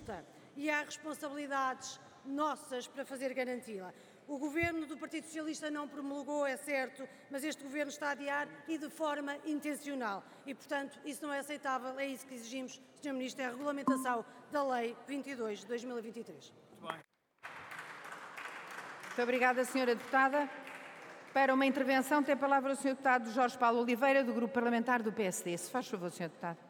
justa e há responsabilidades nossas para fazer garanti-la. O Governo do Partido Socialista não promulgou, é certo, mas este Governo está a adiar e de forma intencional. E, portanto, isso não é aceitável, é isso que exigimos, Sr. Ministro, é a regulamentação da Lei 22 de 2023. Muito bem. Muito obrigada, Sra. Deputada. Para uma intervenção, tem a palavra o Sr. Deputado Jorge Paulo Oliveira, do Grupo Parlamentar do PSD. Se faz favor, Sr. Deputado.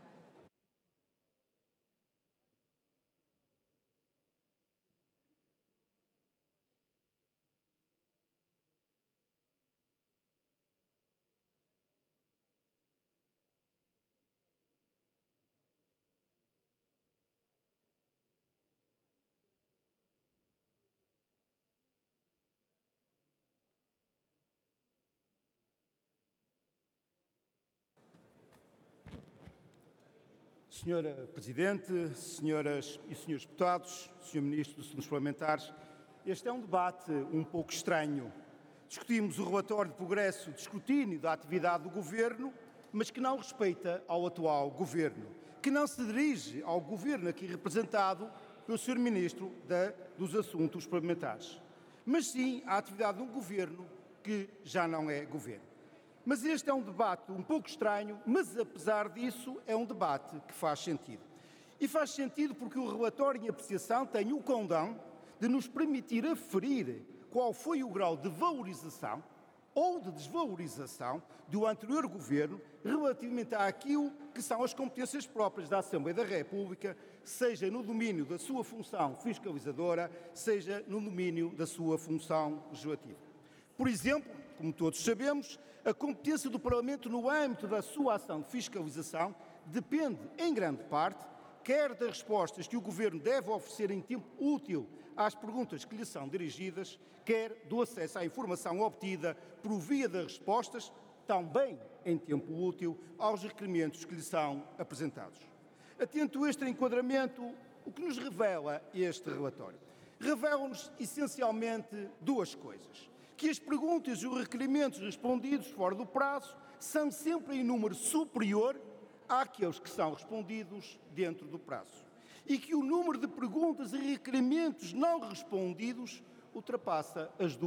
Senhora Presidente, senhoras e senhores deputados, Sr. Ministro dos Assuntos Parlamentares, este é um debate um pouco estranho. Discutimos o relatório de progresso de escrutínio da atividade do Governo, mas que não respeita ao atual Governo, que não se dirige ao Governo aqui representado pelo Sr. Ministro dos Assuntos Parlamentares, mas sim à atividade de um Governo que já não é Governo. Mas este é um debate um pouco estranho, mas apesar disso é um debate que faz sentido. E faz sentido porque o relatório em apreciação tem o condão de nos permitir aferir qual foi o grau de valorização ou de desvalorização do anterior Governo relativamente àquilo que são as competências próprias da Assembleia da República, seja no domínio da sua função fiscalizadora, seja no domínio da sua função legislativa. Por exemplo, como todos sabemos, a competência do Parlamento no âmbito da sua ação de fiscalização depende, em grande parte, quer das respostas que o Governo deve oferecer em tempo útil às perguntas que lhe são dirigidas, quer do acesso à informação obtida por via das respostas, também em tempo útil, aos requerimentos que lhe são apresentados. Atento a este enquadramento, o que nos revela este relatório? Revela-nos, essencialmente, duas coisas. Que as perguntas e os requerimentos respondidos fora do prazo são sempre em número superior àqueles que são respondidos dentro do prazo. E que o número de perguntas e requerimentos não respondidos ultrapassa as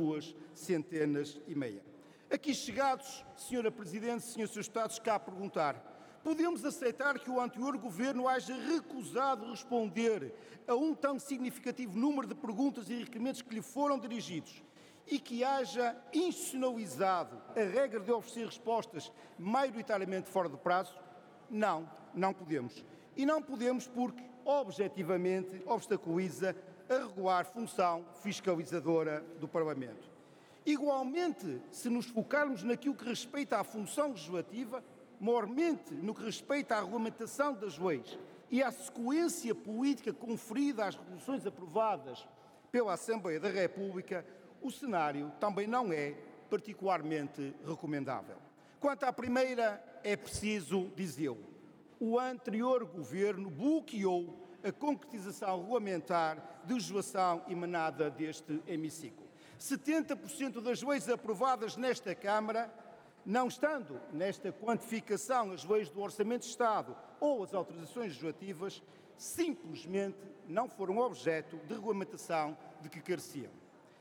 250. Aqui chegados, Sra. Presidente, Srs. Deputados, cá a perguntar, podemos aceitar que o anterior Governo haja recusado responder a um tão significativo número de perguntas e requerimentos que lhe foram dirigidos e que haja institucionalizado a regra de oferecer respostas maioritariamente fora do prazo? Não, não podemos. E não podemos porque, objetivamente, obstaculiza a regular função fiscalizadora do Parlamento. Igualmente, se nos focarmos naquilo que respeita à função legislativa, maiormente no que respeita à regulamentação das leis e à sequência política conferida às resoluções aprovadas pela Assembleia da República, o cenário também não é particularmente recomendável. Quanto à primeira, é preciso dizê-lo. O anterior Governo bloqueou a concretização regulamentar de legislação emanada deste hemiciclo. 70% das leis aprovadas nesta Câmara, não estando nesta quantificação as leis do Orçamento de Estado ou as autorizações legislativas, simplesmente não foram objeto de regulamentação de que careciam.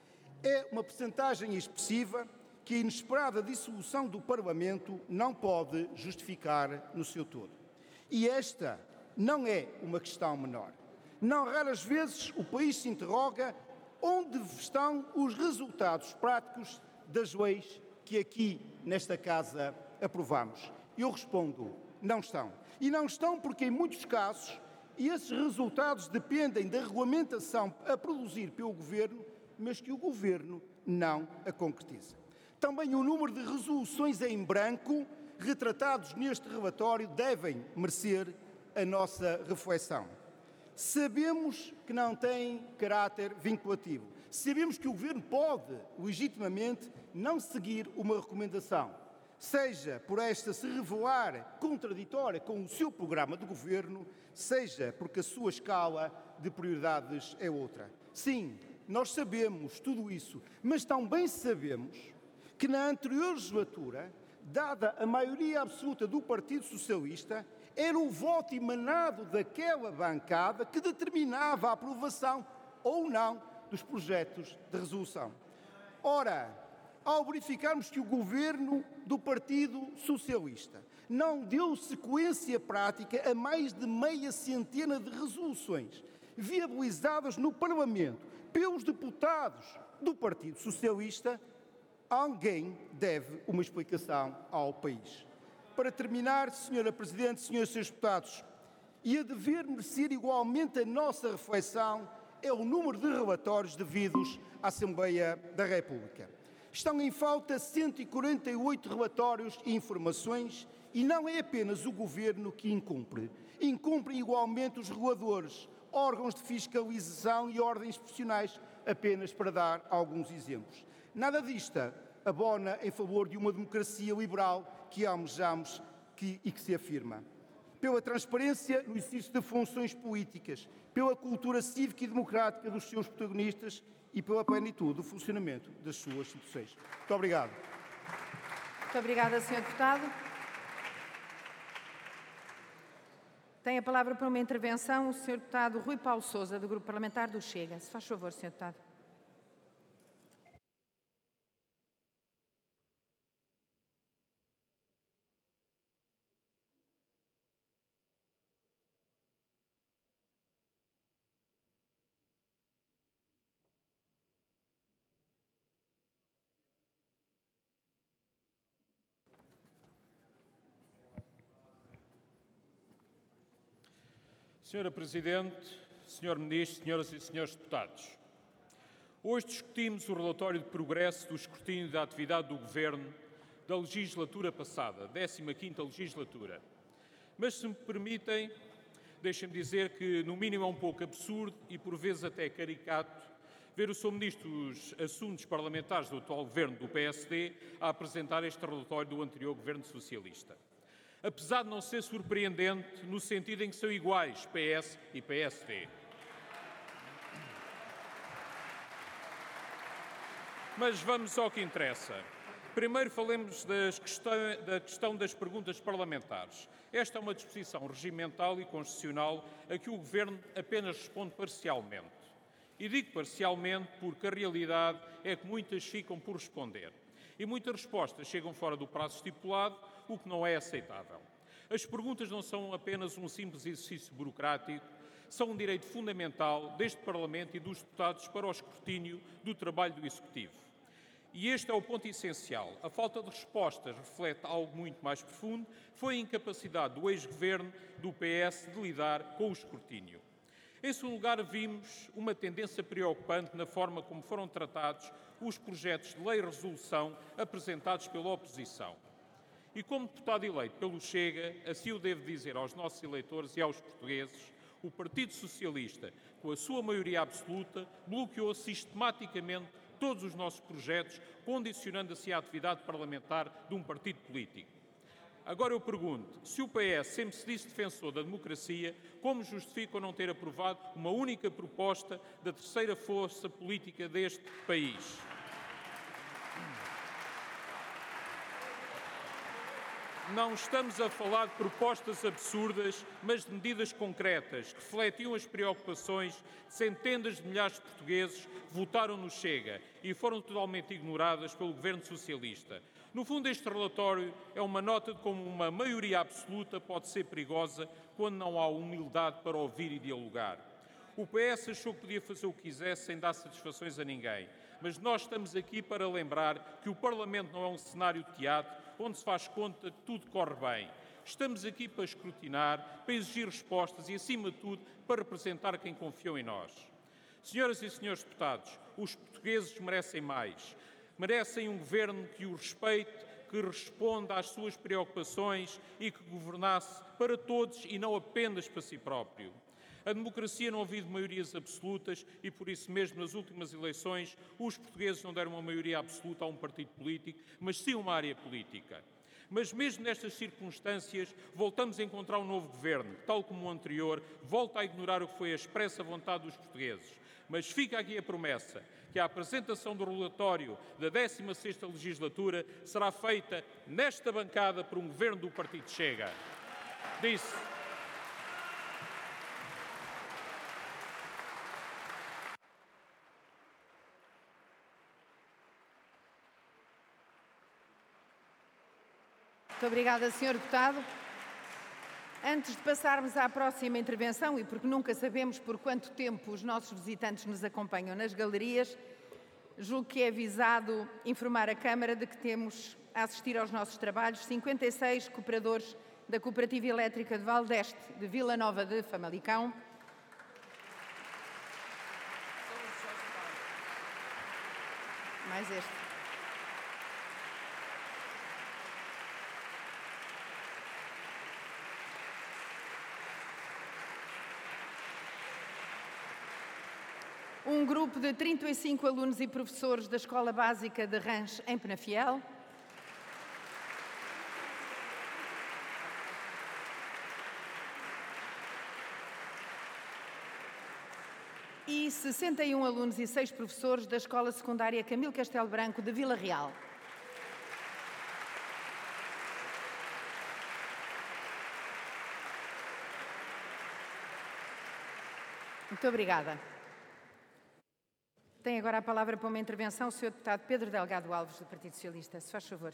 É uma percentagem expressiva que a inesperada dissolução do Parlamento não pode justificar no seu todo. E esta não é uma questão menor. Não raras vezes o país se interroga onde estão os resultados práticos das leis que aqui nesta Casa aprovamos. Eu respondo, não estão. E não estão porque em muitos casos esses resultados dependem da regulamentação a produzir pelo Governo, mas que o Governo não a concretiza. Também o número de resoluções em branco retratados neste relatório devem merecer a nossa reflexão. Sabemos que não têm caráter vinculativo. Sabemos que o Governo pode, legitimamente, não seguir uma recomendação, seja por esta se revelar contraditória com o seu programa de Governo, seja porque a sua escala de prioridades é outra. Sim, nós sabemos tudo isso, mas também sabemos que na anterior legislatura, dada a maioria absoluta do Partido Socialista, Era o voto emanado daquela bancada que determinava a aprovação ou não dos projetos de resolução. Ora, ao verificarmos que o governo do Partido Socialista não deu sequência prática a mais de meia centena de resoluções viabilizadas no Parlamento pelos deputados do Partido Socialista, alguém deve uma explicação ao país. Para terminar, Sra. Presidente, Srs. Deputados, e a dever merecer igualmente a nossa reflexão é o número de relatórios devidos à Assembleia da República. Estão em falta 148 relatórios e informações e não é apenas o Governo que incumpre. Incumprem igualmente os reguladores, órgãos de fiscalização e ordens profissionais, apenas para dar alguns exemplos. Nada disto abona em favor de uma democracia liberal que almejamos e que se afirma. Pela transparência no exercício de funções políticas, pela cultura cívica e democrática dos seus protagonistas e pela plenitude do funcionamento das suas instituições. Muito obrigado. Muito obrigada, Sr. Deputado. Tem a palavra para uma intervenção o Sr. Deputado Rui Paulo Sousa, do Grupo Parlamentar do Chega. Se faz favor, Sr. Deputado. Senhora Presidente, Senhor Ministro, Senhoras e Senhores Deputados, hoje discutimos o relatório de progresso do escrutínio da atividade do Governo da legislatura passada, 15ª legislatura. Mas, se me permitem, deixem-me dizer que, no mínimo, é um pouco absurdo e, por vezes, até caricato, ver o Sr. Ministro dos Assuntos Parlamentares do atual Governo do PSD a apresentar este relatório do anterior Governo Socialista. Apesar de não ser surpreendente no sentido em que são iguais PS e PSD. Mas vamos ao que interessa. Primeiro falemos da questão das perguntas parlamentares. Esta é uma disposição regimental e constitucional a que o Governo apenas responde parcialmente. E digo parcialmente porque a realidade é que muitas ficam por responder. E muitas respostas chegam fora do prazo estipulado, o que não é aceitável. As perguntas não são apenas um simples exercício burocrático, são um direito fundamental deste Parlamento e dos deputados para o escrutínio do trabalho do Executivo. E este é o ponto essencial. A falta de respostas reflete algo muito mais profundo, foi a incapacidade do ex-governo do PS de lidar com o escrutínio. Em segundo lugar, vimos uma tendência preocupante na forma como foram tratados os projetos de lei e resolução apresentados pela oposição. E como deputado eleito pelo Chega, assim o devo dizer aos nossos eleitores e aos portugueses, o Partido Socialista, com a sua maioria absoluta, bloqueou sistematicamente todos os nossos projetos, condicionando assim a atividade parlamentar de um partido político. Agora eu pergunto, se o PS sempre se disse defensor da democracia, como justifica não ter aprovado uma única proposta da terceira força política deste país? Não estamos a falar de propostas absurdas, mas de medidas concretas que refletiam as preocupações de centenas de milhares de portugueses que votaram no Chega e foram totalmente ignoradas pelo Governo Socialista. No fundo, este relatório é uma nota de como uma maioria absoluta pode ser perigosa quando não há humildade para ouvir e dialogar. O PS achou que podia fazer o que quisesse sem dar satisfações a ninguém, mas nós estamos aqui para lembrar que o Parlamento não é um cenário de teatro onde se faz conta que tudo corre bem. Estamos aqui para escrutinar, para exigir respostas e, acima de tudo, para representar quem confiou em nós. Senhoras e senhores deputados, os portugueses merecem mais. Merecem um governo que o respeite, que responda às suas preocupações e que governasse para todos e não apenas para si próprio. A democracia não vive de maiorias absolutas e, por isso mesmo, nas últimas eleições, os portugueses não deram uma maioria absoluta a um partido político, mas sim a uma área política. Mas mesmo nestas circunstâncias, voltamos a encontrar um novo governo, tal como o anterior, volta a ignorar o que foi a expressa vontade dos portugueses. Mas fica aqui a promessa que a apresentação do relatório da 16ª legislatura será feita nesta bancada por um governo do Partido Chega. Disse. Muito obrigada, Sr. Deputado. Antes de passarmos à próxima intervenção, e porque nunca sabemos por quanto tempo os nossos visitantes nos acompanham nas galerias, julgo que é avisado informar a Câmara de que temos a assistir aos nossos trabalhos 56 cooperadores da Cooperativa Elétrica de Valdeste, de Vila Nova de Famalicão. Mais este. Um grupo de 35 alunos e professores da Escola Básica de Ranche, em Penafiel. E 61 alunos e 6 professores da Escola Secundária Camilo Castelo Branco, de Vila Real. Muito obrigada. Tem agora a palavra para uma intervenção o Sr. Deputado Pedro Delgado Alves, do Partido Socialista. Se faz favor.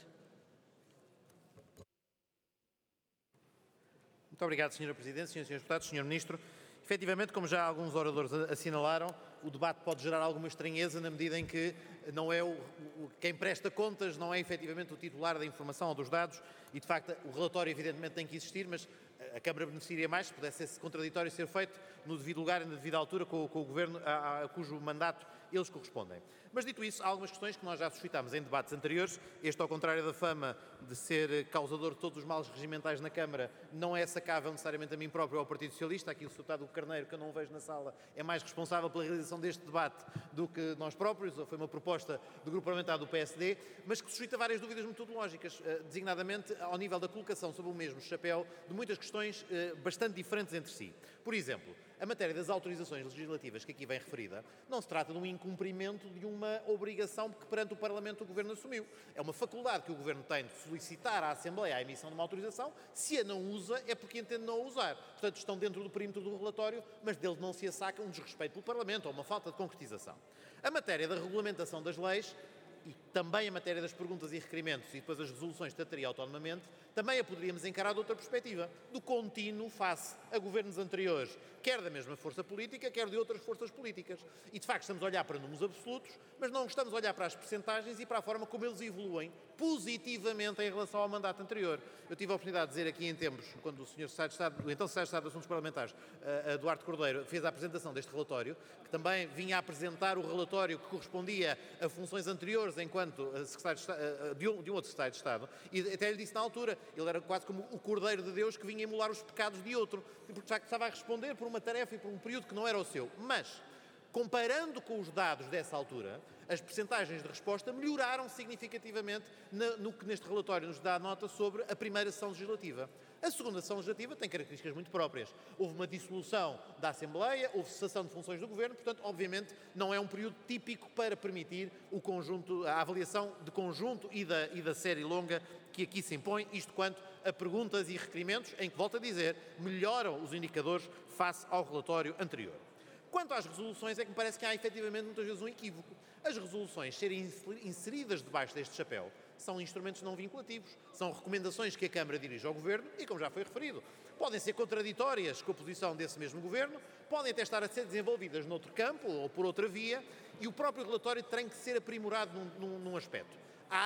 Muito obrigado, Sra. Presidente, Srs. e Srs. Deputados, Sr. Ministro. Efetivamente, como já alguns oradores assinalaram, o debate pode gerar alguma estranheza na medida em que não é quem presta contas não é efetivamente o titular da informação ou dos dados e, de facto, o relatório evidentemente tem que existir, mas a Câmara beneficiaria mais se pudesse esse contraditório ser feito no devido lugar e na devida altura com o Governo a cujo mandato eles correspondem. Mas, dito isso, há algumas questões que nós já suscitámos em debates anteriores. Este, ao contrário da fama de ser causador de todos os males regimentais na Câmara, não é sacável necessariamente a mim próprio ou ao Partido Socialista. Aqui o Sr. Deputado Carneiro, que eu não vejo na sala, é mais responsável pela realização deste debate do que nós próprios. Foi uma proposta do Grupo Parlamentar do PSD, mas que suscita várias dúvidas metodológicas, designadamente ao nível da colocação sobre o mesmo chapéu de muitas questões bastante diferentes entre si. Por exemplo, a matéria das autorizações legislativas que aqui vem referida não se trata de um incumprimento de uma obrigação que perante o Parlamento o Governo assumiu. É uma faculdade que o Governo tem de solicitar à Assembleia a emissão de uma autorização. Se a não usa, é porque entende não a usar. Portanto, estão dentro do perímetro do relatório, mas deles não se assaca um desrespeito pelo Parlamento ou uma falta de concretização. A matéria da regulamentação das leis e também a matéria das perguntas e requerimentos e depois as resoluções que trataria autonomamente, também a poderíamos encarar de outra perspectiva, do contínuo face a governos anteriores, quer da mesma força política, quer de outras forças políticas. E, de facto, estamos a olhar para números absolutos, mas não estamos a olhar para as percentagens e para a forma como eles evoluem positivamente em relação ao mandato anterior. Eu tive a oportunidade de dizer aqui em tempos, quando o Sr. Secretário de Estado, o então Secretário de Estado de Assuntos Parlamentares, Eduardo Cordeiro, fez a apresentação deste relatório, que também vinha a apresentar o relatório que correspondia a funções anteriores enquanto secretário de Estado, de um outro Secretário de Estado, e até lhe disse na altura, ele era quase como o Cordeiro de Deus que vinha emular os pecados de outro, porque de facto estava a responder por uma tarefa e por um período que não era o seu. Mas, comparando com os dados dessa altura, as percentagens de resposta melhoraram significativamente no que neste relatório nos dá nota sobre a primeira sessão legislativa. A segunda sessão legislativa tem características muito próprias. Houve uma dissolução da Assembleia, houve cessação de funções do Governo, portanto, obviamente, não é um período típico para permitir o conjunto, a avaliação de conjunto e da série longa que aqui se impõe, isto quanto a perguntas e requerimentos, em que, volto a dizer, melhoram os indicadores face ao relatório anterior. Quanto às resoluções, é que me parece que há efetivamente muitas vezes um equívoco. As resoluções serem inseridas debaixo deste chapéu são instrumentos não vinculativos, são recomendações que a Câmara dirige ao Governo e, como já foi referido, podem ser contraditórias com a posição desse mesmo Governo, podem até estar a ser desenvolvidas noutro campo ou por outra via e o próprio relatório tem que ser aprimorado num aspecto.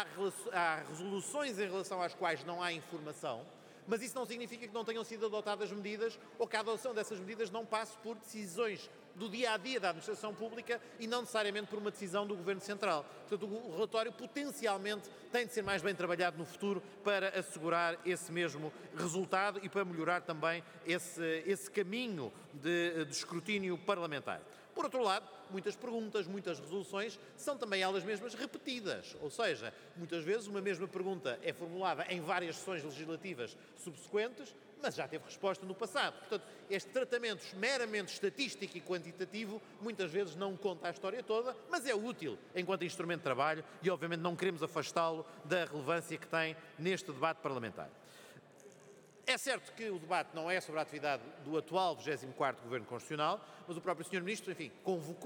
Há resoluções em relação às quais não há informação, mas isso não significa que não tenham sido adotadas medidas ou que a adoção dessas medidas não passe por decisões do dia-a-dia da administração pública e não necessariamente por uma decisão do Governo Central. Portanto, o relatório potencialmente tem de ser mais bem trabalhado no futuro para assegurar esse mesmo resultado e para melhorar também esse caminho de escrutínio parlamentar. Por outro lado, muitas perguntas, muitas resoluções são também elas mesmas repetidas, ou seja, muitas vezes uma mesma pergunta é formulada em várias sessões legislativas subsequentes, mas já teve resposta no passado. Portanto, este tratamento meramente estatístico e quantitativo muitas vezes não conta a história toda, mas é útil enquanto instrumento de trabalho e obviamente não queremos afastá-lo da relevância que tem neste debate parlamentar. É certo que o debate não é sobre a atividade do atual 24º Governo Constitucional, mas o próprio Sr. Ministro, enfim, convocou